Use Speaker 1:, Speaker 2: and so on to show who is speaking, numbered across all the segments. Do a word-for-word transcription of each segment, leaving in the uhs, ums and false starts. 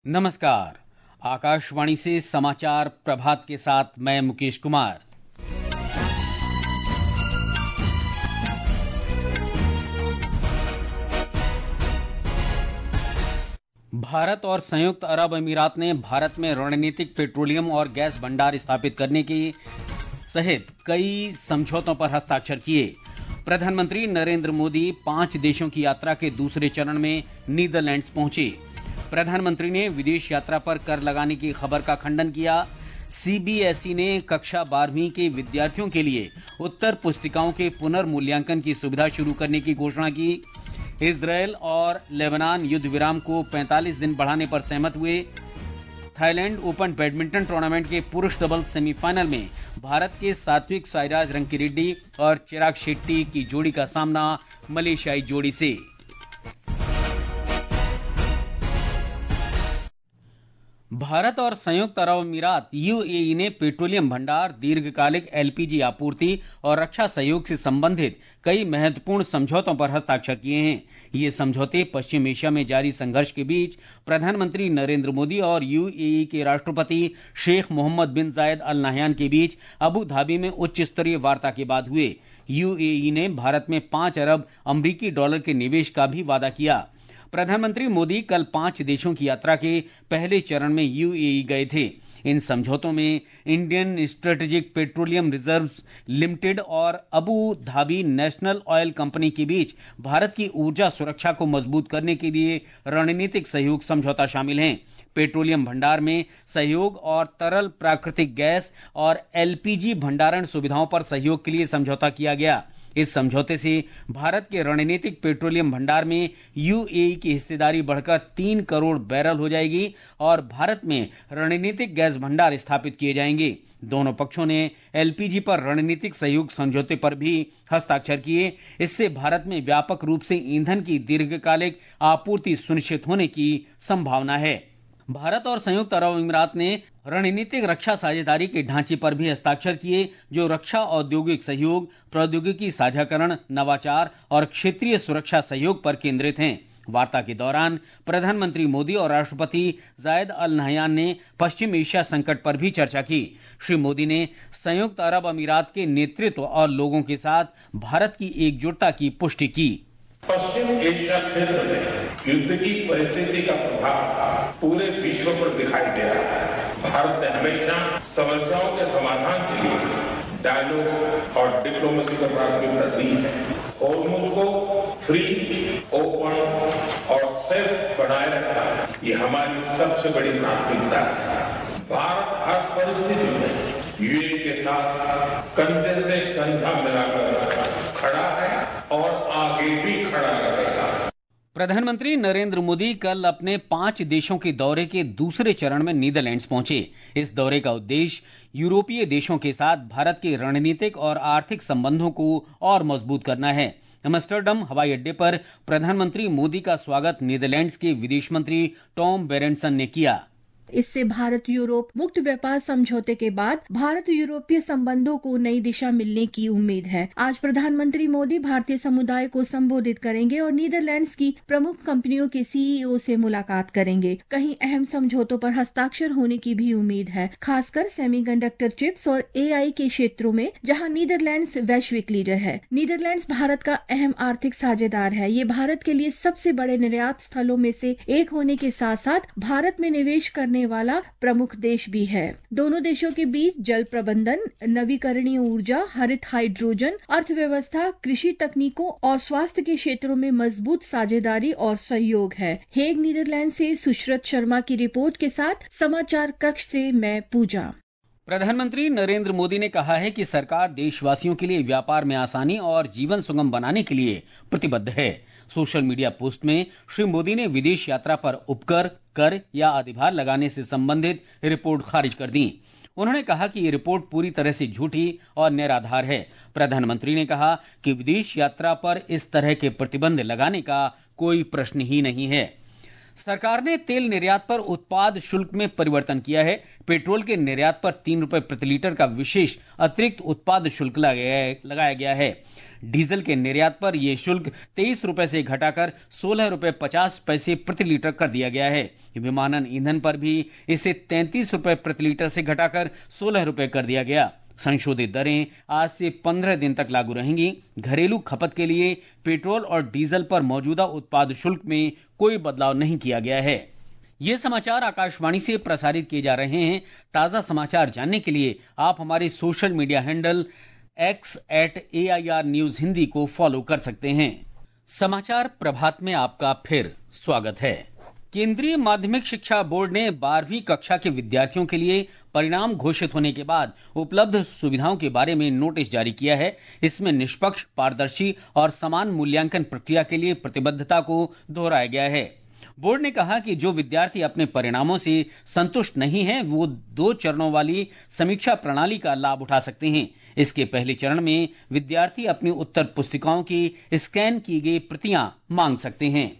Speaker 1: नमस्कार। आकाशवाणी से समाचार प्रभात के साथ मैं मुकेश कुमार। भारत और संयुक्त अरब अमीरात ने भारत में रणनीतिक पेट्रोलियम और गैस भंडार स्थापित करने की सहित कई समझौतों पर हस्ताक्षर किए। प्रधानमंत्री नरेंद्र मोदी पांच देशों की यात्रा के दूसरे चरण में नीदरलैंड्स पहुंचे। प्रधानमंत्री ने विदेश यात्रा पर कर लगाने की खबर का खंडन किया। सीबीएसई ने कक्षा बारहवीं के विद्यार्थियों के लिए उत्तर पुस्तिकाओं के पुनर्मूल्यांकन की सुविधा शुरू करने की घोषणा की। इजरायल और लेबनान युद्ध विराम को पैंतालीस दिन बढ़ाने पर सहमत हुए। थाईलैंड ओपन बैडमिंटन टूर्नामेंट के पुरुष डबल्स सेमीफाइनल में भारत के सात्विक साईराज रंकीरेड्डी और चिराग शेट्टी की जोड़ी का सामना मलेशियाई जोड़ी से। भारत और संयुक्त अरब अमीरात यूएई ने पेट्रोलियम भंडार, दीर्घकालिक एलपीजी आपूर्ति और रक्षा सहयोग से संबंधित कई महत्वपूर्ण समझौतों पर हस्ताक्षर किए हैं। ये समझौते पश्चिम एशिया में जारी संघर्ष के बीच प्रधानमंत्री नरेंद्र मोदी और यूएई के राष्ट्रपति शेख मोहम्मद बिन जायद अल नहयान के बीच अबू धाबी में उच्च स्तरीय वार्ता के बाद हुए। यूएई ने भारत में पांच अरब अमरीकी डॉलर के निवेश का भी वादा किया। प्रधानमंत्री मोदी कल पांच देशों की यात्रा के पहले चरण में यूएई गए थे। इन समझौतों में Indian strategic petroleum reserves limited और Abu Dhabi national oil company के बीच भारत की ऊर्जा सुरक्षा को मजबूत करने के लिए रणनीतिक सहयोग समझौता शामिल हैं। पेट्रोलियम भंडार में सहयोग और तरल प्राकृतिक गैस और एलपीजी भंडारण सुविधाओं पर सहयोग के लिए समझौता किया गया। इस समझौते से भारत के रणनीतिक पेट्रोलियम भंडार में यूएई की हिस्सेदारी बढ़कर तीन करोड़ बैरल हो जाएगी और भारत में रणनीतिक गैस भंडार स्थापित किए जाएंगे। दोनों पक्षों ने एलपीजी पर रणनीतिक सहयोग समझौते पर भी हस्ताक्षर किए। इससे भारत में व्यापक रूप से ईंधन की दीर्घकालिक आपूर्ति सुनिश्चित होने की संभावना है। भारत और संयुक्त अरब अमीरात ने रणनीतिक रक्षा साझेदारी के ढांचे पर भी हस्ताक्षर किए, जो रक्षा औद्योगिक सहयोग, प्रौद्योगिकी साझाकरण, नवाचार और क्षेत्रीय सुरक्षा सहयोग पर केंद्रित हैं। वार्ता के दौरान प्रधानमंत्री मोदी और राष्ट्रपति जायद अल नहयान ने पश्चिम एशिया संकट पर भी चर्चा की। श्री मोदी ने संयुक्त अरब अमीरात के नेतृत्व और लोगों के साथ भारत की एकजुटता की पुष्टि की।
Speaker 2: पश्चिम एशिया क्षेत्र में युद्ध की परिस्थिति का प्रभाव पूरे विश्व पर दिखाई दे रहा है। भारत ने हमेशा समस्याओं के समाधान के लिए डायलॉग और डिप्लोमेसी को प्राथमिकता दी है। होर्मुज़ को फ्री, ओपन और सेफ बनाए रखना ये हमारी सबसे बड़ी प्राथमिकता है। भारत हर परिस्थिति में यूएई के साथ कंधे से कंधा मिलाकर खड़ा है और आगे भी खड़ा रहेगा।
Speaker 1: प्रधानमंत्री नरेंद्र मोदी कल अपने पांच देशों के दौरे के दूसरे चरण में नीदरलैंड्स पहुंचे। इस दौरे का उद्देश्य यूरोपीय देशों के साथ भारत के रणनीतिक और आर्थिक संबंधों को और मजबूत करना है। एम्स्टर्डम हवाई अड्डे पर प्रधानमंत्री मोदी का स्वागत नीदरलैंड्स के विदेश मंत्री टॉम बेरेंटसन ने किया।
Speaker 3: इससे भारत यूरोप मुक्त व्यापार समझौते के बाद भारत यूरोपीय संबंधों को नई दिशा मिलने की उम्मीद है। आज प्रधानमंत्री मोदी भारतीय समुदाय को संबोधित करेंगे और नीदरलैंड्स की प्रमुख कंपनियों के सीईओ से मुलाकात करेंगे। कहीं अहम समझौतों पर हस्ताक्षर होने की भी उम्मीद है, खासकर सेमीकंडक्टर चिप्स और एआई के क्षेत्रों में, जहां नीदरलैंड्स वैश्विक लीडर है। नीदरलैंड्स भारत का अहम आर्थिक साझेदार है। ये भारत के लिए सबसे बड़े निर्यात स्थलों में से एक होने के साथ साथ भारत में निवेश करने वाला प्रमुख देश भी है। दोनों देशों के बीच जल प्रबंधन, नवीकरणीय ऊर्जा, हरित हाइड्रोजन, अर्थव्यवस्था, कृषि तकनीकों और स्वास्थ्य के क्षेत्रों में मजबूत साझेदारी और सहयोग है। हेग, नीदरलैंड से सुश्रत शर्मा की रिपोर्ट के साथ समाचार कक्ष से मैं पूजा।
Speaker 1: प्रधानमंत्री नरेंद्र मोदी ने कहा है कि सरकार देशवासियों के लिए व्यापार में आसानी और जीवन सुगम बनाने के लिए प्रतिबद्ध है। सोशल मीडिया पोस्ट में श्री मोदी ने विदेश यात्रा पर उपकर, कर या अधिभार लगाने से संबंधित रिपोर्ट खारिज कर दी। उन्होंने कहा कि ये रिपोर्ट पूरी तरह से झूठी और निराधार है। प्रधानमंत्री ने कहा कि विदेश यात्रा पर इस तरह के प्रतिबंध लगाने का कोई प्रश्न ही नहीं है। सरकार ने तेल निर्यात पर उत्पाद शुल्क में परिवर्तन किया है। पेट्रोल के निर्यात पर तीन रुपए प्रति लीटर का विशेष अतिरिक्त उत्पाद शुल्क लगाया गया है। डीजल के निर्यात पर यह शुल्क तेईस रुपए से घटाकर सोलह रुपए पचास पैसे प्रति लीटर कर दिया गया है। विमानन ईंधन पर भी इसे तैंतीस रुपए प्रति लीटर से घटाकर सोलह रुपए कर दिया गया। संशोधित दरें आज से पंद्रह दिन तक लागू रहेंगी। घरेलू खपत के लिए पेट्रोल और डीजल पर मौजूदा उत्पाद शुल्क में कोई बदलाव नहीं किया गया है। ये समाचार आकाशवाणी से प्रसारित किए जा रहे हैं। ताजा समाचार जानने के लिए आप हमारे social media handle X at A I R news Hindi को फॉलो कर सकते हैं। समाचार प्रभात में आपका फिर स्वागत है। केंद्रीय माध्यमिक शिक्षा बोर्ड ने बारहवीं कक्षा के विद्यार्थियों के लिए परिणाम घोषित होने के बाद उपलब्ध सुविधाओं के बारे में नोटिस जारी किया है। इसमें निष्पक्ष, पारदर्शी और समान मूल्यांकन प्रक्रिया के लिए प्रतिबद्धता को दोहराया गया है। बोर्ड ने कहा कि जो विद्यार्थी अपने परिणामों से संतुष्ट नहीं हैं, वो दो चरणों वाली समीक्षा प्रणाली का लाभ उठा सकते हैं। इसके पहले चरण में विद्यार्थी अपनी उत्तर पुस्तिकाओं की स्कैन की गई प्रतियां मांग सकते हैं।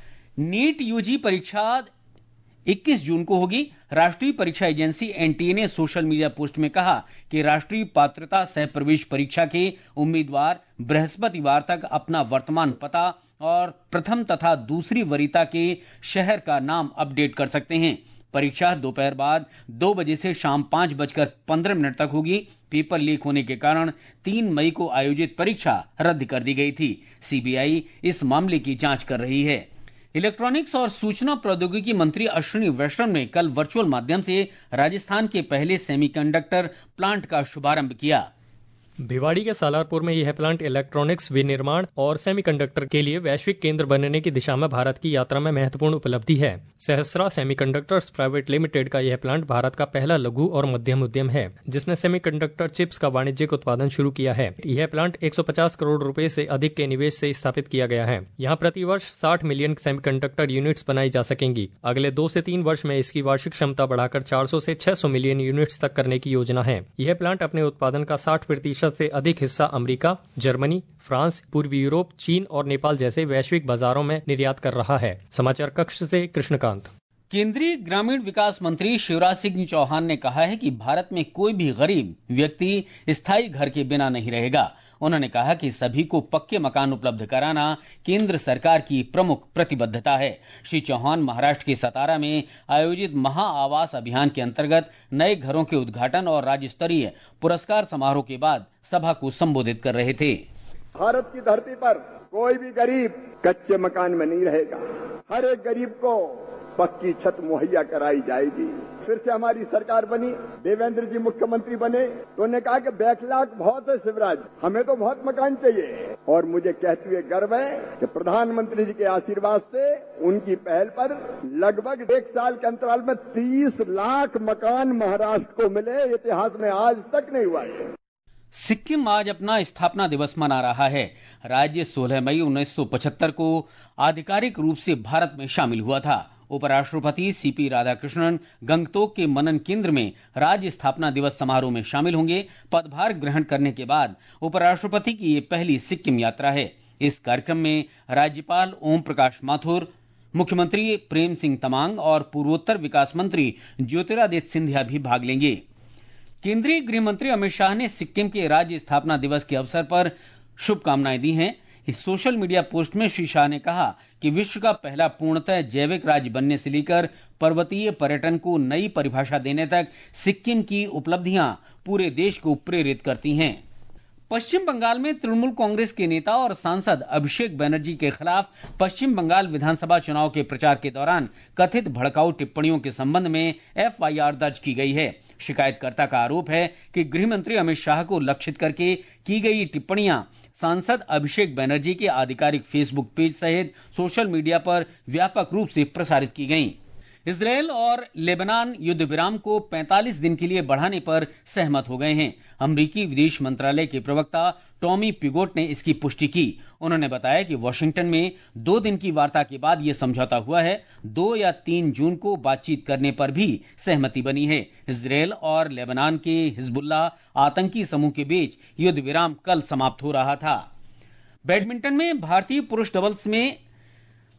Speaker 1: नीट यूजी परीक्षा इक्कीस जून को होगी। राष्ट्रीय परीक्षा एजेंसी एन टी ए ने सोशल मीडिया पोस्ट में कहा कि राष्ट्रीय पात्रता सह प्रवेश परीक्षा के उम्मीदवार बृहस्पतिवार तक अपना वर्तमान पता और प्रथम तथा दूसरी वरीयता के शहर का नाम अपडेट कर सकते हैं। परीक्षा दोपहर बाद दो बजे से शाम पांच बजकर पंद्रह मिनट तक होगी। पेपर लीक होने के कारण तीन मई को आयोजित परीक्षा रद्द कर दी गई थी। सी बी आई इस मामले की जांच कर रही है। इलेक्ट्रॉनिक्स और सूचना प्रौद्योगिकी मंत्री अश्विनी वैष्णव ने कल वर्चुअल माध्यम से राजस्थान के पहले सेमीकंडक्टर प्लांट का शुभारंभ किया।
Speaker 4: भिवाड़ी के सालारपुर में यह प्लांट इलेक्ट्रॉनिक्स विनिर्माण और सेमीकंडक्टर के लिए वैश्विक केंद्र बनने की दिशा में भारत की यात्रा में महत्वपूर्ण उपलब्धि है। सहस्रा सेमीकंडक्टर्स प्राइवेट लिमिटेड का यह प्लांट भारत का पहला लघु और मध्यम उद्यम है जिसने सेमीकंडक्टर चिप्स का वाणिज्यिक उत्पादन शुरू किया है। यह प्लांट एक सौ पचास करोड़ रुपए से अधिक के निवेश से स्थापित किया गया है। यहाँ प्रतिवर्ष साठ मिलियन सेमीकंडक्टर यूनिट्स बनाई जा सकेंगी। अगले दो से तीन वर्ष में इसकी वार्षिक क्षमता बढ़ाकर चार सौ से छह सौ मिलियन यूनिट्स तक करने की योजना है। यह प्लांट अपने उत्पादन का साठ प्रतिशत से अधिक हिस्सा अमेरिका, जर्मनी, फ्रांस, पूर्वी यूरोप, चीन और नेपाल जैसे वैश्विक बाजारों में निर्यात कर रहा है। समाचार कक्ष से कृष्णकांत।
Speaker 1: केंद्रीय ग्रामीण विकास मंत्री शिवराज सिंह चौहान ने कहा है कि भारत में कोई भी गरीब व्यक्ति स्थायी घर के बिना नहीं रहेगा। उन्होंने कहा कि सभी को पक्के मकान उपलब्ध कराना केंद्र सरकार की प्रमुख प्रतिबद्धता है। श्री चौहान महाराष्ट्र के सतारा में आयोजित महा आवास अभियान के अंतर्गत नए घरों के उद्घाटन और राज्य स्तरीय पुरस्कार समारोह के बाद सभा को संबोधित कर रहे थे।
Speaker 5: भारत की धरती पर कोई भी गरीब कच्चे मकान में नहीं रहेगा। हर एक गरीब को पक्की छत मुहैया कराई जाएगी। फिर से हमारी सरकार बनी, देवेंद्र जी मुख्यमंत्री बने तो उन्होंने कहा कि बैकलॉग बहुत है शिवराज, हमें तो बहुत मकान चाहिए। और मुझे कहते हुए गर्व है कि प्रधानमंत्री जी के आशीर्वाद से उनकी पहल पर लगभग एक साल के अंतराल में तीस लाख मकान महाराष्ट्र को मिले। इतिहास में आज तक नहीं हुआ है।
Speaker 1: सिक्किम आज अपना स्थापना दिवस मना रहा है। राज्य सोलह मई उन्नीस सौ पचहत्तर को आधिकारिक रूप से भारत में शामिल हुआ था। उपराष्ट्रपति सी पी राधाकृष्णन गंगटोक के मनन केंद्र में राज्य स्थापना दिवस समारोह में शामिल होंगे। पदभार ग्रहण करने के बाद उपराष्ट्रपति की ये पहली सिक्किम यात्रा है। इस कार्यक्रम में राज्यपाल ओम प्रकाश माथुर, मुख्यमंत्री प्रेम सिंह तमांग और पूर्वोत्तर विकास मंत्री ज्योतिरादित्य सिंधिया भी भाग लेंगे। केंद्रीय गृह मंत्री अमित शाह ने सिक्किम के राज्य स्थापना दिवस के अवसर पर शुभकामनाएं दी हैं। इस सोशल मीडिया पोस्ट में श्री शाह ने कहा कि विश्व का पहला पूर्णतः जैविक राज्य बनने से लेकर पर्वतीय पर्यटन को नई परिभाषा देने तक सिक्किम की उपलब्धियां पूरे देश को प्रेरित करती हैं। पश्चिम बंगाल में तृणमूल कांग्रेस के नेता और सांसद अभिषेक बनर्जी के खिलाफ पश्चिम बंगाल विधानसभा चुनाव के प्रचार के दौरान कथित भड़काऊ टिप्पणियों के संबंध में एफ आई आर दर्ज की गई है। शिकायतकर्ता का आरोप है कि गृह मंत्री अमित शाह को लक्षित करके की गई टिप्पणियां सांसद अभिषेक बनर्जी के आधिकारिक फेसबुक पेज सहित सोशल मीडिया पर व्यापक रूप से प्रसारित की गईं। इजरायल और लेबनान युद्ध विराम को पैंतालीस दिन के लिए बढ़ाने पर सहमत हो गए हैं। अमेरिकी विदेश मंत्रालय के प्रवक्ता टॉमी पिगोट ने इसकी पुष्टि की। उन्होंने बताया कि वॉशिंगटन में दो दिन की वार्ता के बाद यह समझौता हुआ है। दो या तीन जून को बातचीत करने पर भी सहमति बनी है। इजरायल और लेबनान के हिजबुल्लाह आतंकी समूह के बीच युद्ध विराम कल समाप्त हो रहा था। बैडमिंटन में भारतीय पुरुष डबल्स में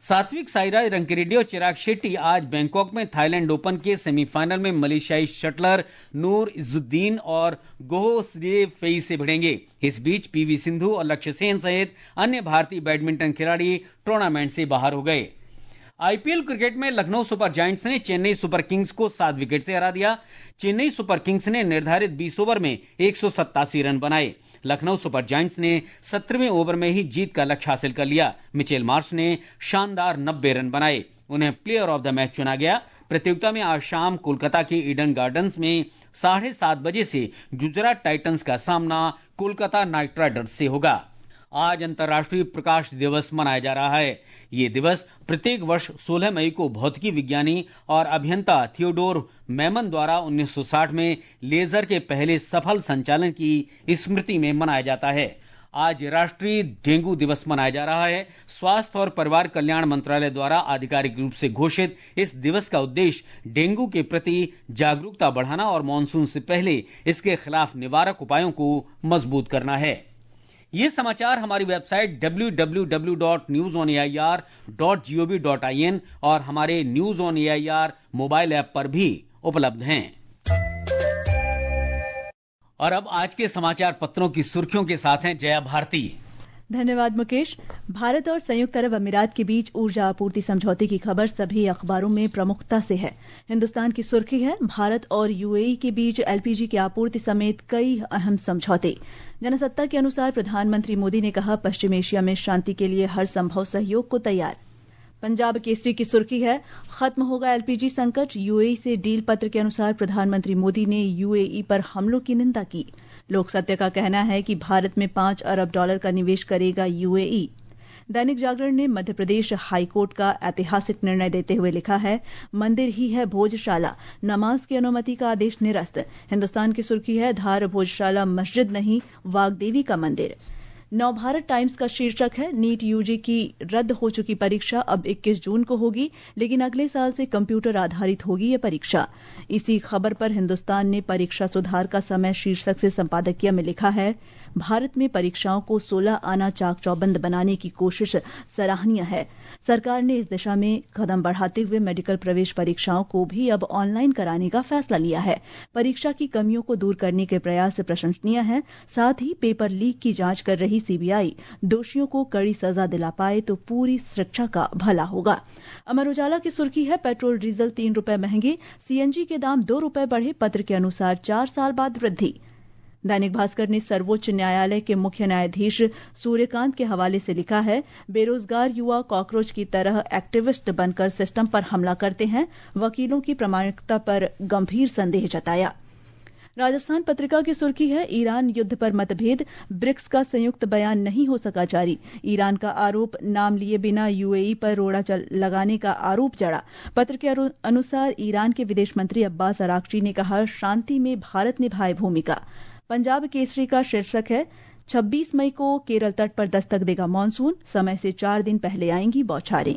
Speaker 1: सात्विक साईराज रंकिरेड्डी और चिराग शेट्टी आज बैंकॉक में थाईलैंड ओपन के सेमीफाइनल में मलेशियाई शटलर नूर इजुद्दीन और गोह स्रे फेई से भिड़ेंगे। इस बीच पीवी सिंधु और लक्ष्य सेन सहित अन्य भारतीय बैडमिंटन खिलाड़ी टूर्नामेंट से बाहर हो गए। आईपीएल क्रिकेट में लखनऊ सुपर जायंट्स ने चेन्नई सुपर किंग्स को सात विकेट से हरा दिया। चेन्नई सुपर किंग्स ने निर्धारित बीस ओवर में एक सौ सत्तासी रन बनाए। लखनऊ सुपर जायंट्स ने सत्रहवें ओवर में ही जीत का लक्ष्य हासिल कर लिया। मिचेल मार्श ने शानदार नब्बे रन बनाए, उन्हें प्लेयर ऑफ द मैच चुना गया। प्रतियोगिता में आज शाम कोलकाता के ईडन गार्डन्स में साढ़े सात बजे से गुजरात टाइटंस का सामना कोलकाता नाइट राइडर्स से होगा। आज अंतर्राष्ट्रीय प्रकाश दिवस मनाया जा रहा है। ये दिवस प्रत्येक वर्ष सोलह मई को भौतिकी विज्ञानी और अभियंता थियोडोर मैमन द्वारा उन्नीस सौ साठ में लेजर के पहले सफल संचालन की स्मृति में मनाया जाता है। आज राष्ट्रीय डेंगू दिवस मनाया जा रहा है। स्वास्थ्य और परिवार कल्याण मंत्रालय द्वारा आधिकारिक रूप से घोषित इस दिवस का उद्देश्य डेंगू के प्रति जागरूकता बढ़ाना और मानसून से पहले इसके खिलाफ निवारक उपायों को मजबूत करना है। ये समाचार हमारी website W W W dot news on A I R dot G O V dot I N और हमारे news on A I R mobile app पर भी उपलब्ध हैं। और अब आज के समाचार पत्रों की सुर्खियों के साथ हैं जया भारती।
Speaker 6: धन्यवाद मुकेश। भारत और संयुक्त अरब अमीरात के बीच ऊर्जा आपूर्ति समझौते की खबर सभी अखबारों में प्रमुखता से है। हिंदुस्तान की सुर्खी है, भारत और यूएई के बीच एलपीजी की आपूर्ति समेत कई अहम समझौते। जनसत्ता के अनुसार प्रधानमंत्री मोदी ने कहा, पश्चिम एशिया में शांति के लिए हर संभव सहयोग को तैयार। पंजाब केसरी की सुर्खी है, खत्म होगा एलपीजी संकट। यूएई से डील पत्र के अनुसार प्रधानमंत्री मोदी ने यूएई पर हमलों की निंदा की। लोक सत्य का कहना है कि भारत में पांच अरब डॉलर का निवेश करेगा यूएई। दैनिक जागरण ने मध्य प्रदेश हाईकोर्ट का ऐतिहासिक निर्णय देते हुए लिखा है, मंदिर ही है भोजशाला, नमाज की अनुमति का आदेश निरस्त। हिंदुस्तान की सुर्खी है, धार भोजशाला मस्जिद नहीं वाग्देवी का मंदिर। नवभारत टाइम्स का शीर्षक है, नीट यूजी की रद्द हो चुकी परीक्षा अब इक्कीस जून को होगी, लेकिन अगले साल से कंप्यूटर आधारित होगी ये परीक्षा। इसी खबर पर हिंदुस्तान ने परीक्षा सुधार का समय शीर्षक से संपादकीय में लिखा है, भारत में परीक्षाओं को सोलह आना चाक चौबंद बनाने की कोशिश सराहनीय है। सरकार ने इस दिशा में कदम बढ़ाते हुए मेडिकल प्रवेश परीक्षाओं को भी अब ऑनलाइन कराने का फैसला लिया है। परीक्षा की कमियों को दूर करने के प्रयास प्रशंसनीय है। साथ ही पेपर लीक की जांच कर रही सीबीआई दोषियों को कड़ी सजा दिला पाए तो पूरी शिक्षा का भला होगा। अमर उजाला की सुर्खी है, पेट्रोल डीजल तीन रुपए महंगे, सीएनजी के दाम दो रुपए बढ़े, पत्र के अनुसार चार साल बाद वृद्धि। दैनिक भास्कर ने सर्वोच्च न्यायालय के मुख्य न्यायाधीश सूर्यकांत के हवाले से लिखा है, बेरोजगार युवा कॉकरोच की तरह एक्टिविस्ट बनकर सिस्टम पर हमला करते हैं, वकीलों की प्रामाणिकता पर गंभीर संदेह जताया। राजस्थान पत्रिका की सुर्खी है, ईरान युद्ध पर मतभेद, ब्रिक्स का संयुक्त बयान नहीं हो सका जारी। ईरान का आरोप, नाम लिए बिना यूएई पर रोड़ा लगाने का आरोप जड़ा। पत्र के अनुसार ईरान के विदेश मंत्री अब्बास अराक्ची ने कहा, शांति में भारत निभाए भूमिका। पंजाब केसरी का शीर्षक है, छब्बीस मई को केरल तट पर दस्तक देगा मानसून, समय से चार दिन पहले आएंगी बौछारें।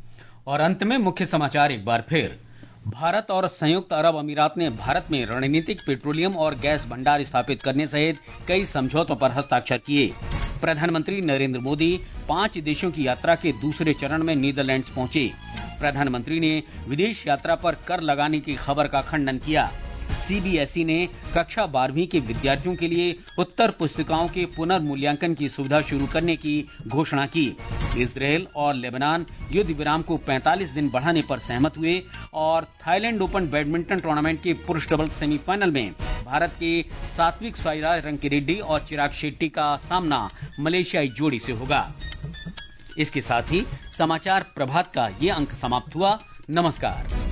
Speaker 1: और अंत में मुख्य समाचार एक बार फिर। भारत और संयुक्त अरब अमीरात ने भारत में रणनीतिक पेट्रोलियम और गैस भंडार स्थापित करने सहित कई समझौतों पर हस्ताक्षर किए। प्रधानमंत्री नरेंद्र मोदी पांच देशों की यात्रा के दूसरे चरण में नीदरलैंड्स पहुंचे। प्रधानमंत्री ने विदेश यात्रा पर कर लगाने की खबर का खंडन किया। सीबीएसई ने कक्षा बारहवीं के विद्यार्थियों के लिए उत्तर पुस्तिकाओं के पुनर्मूल्यांकन की सुविधा शुरू करने की घोषणा की। इजरायल और लेबनान युद्ध विराम को पैंतालीस दिन बढ़ाने पर सहमत हुए और थाईलैंड ओपन बैडमिंटन टूर्नामेंट के पुरुष डबल सेमीफाइनल में भारत के सात्विक साईराज रंकिरेड्डी और चिराग शेट्टी का सामना मलेशियाई जोड़ी से होगा। इसके साथ ही समाचार प्रभात का ये अंक समाप्त हुआ। नमस्कार।